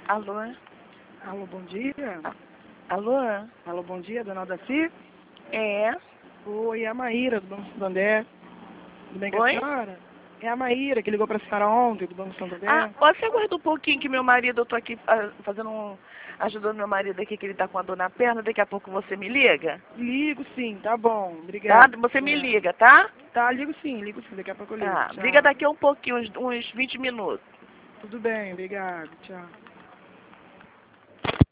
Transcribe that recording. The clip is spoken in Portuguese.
Alô? Alô, bom dia. Alô? Alô, bom dia, dona Daci. É? Oi, é a Maíra, do Banco Santander. Tudo bem com a Oi? senhora? É a Maíra, que ligou pra senhora ontem, do Banco Santander. Ah, você aguarda um pouquinho que meu marido, eu tô aqui ajudando meu marido aqui, que ele tá com a dor na perna, daqui a pouco você me liga? Ligo sim, tá bom, Tá? obrigado. Você me É. liga, tá? Tá, ligo sim, daqui a pouco eu ligo. Ah, Tchau. liga daqui a um pouquinho, uns 20 minutos. Tudo bem, obrigado, tchau.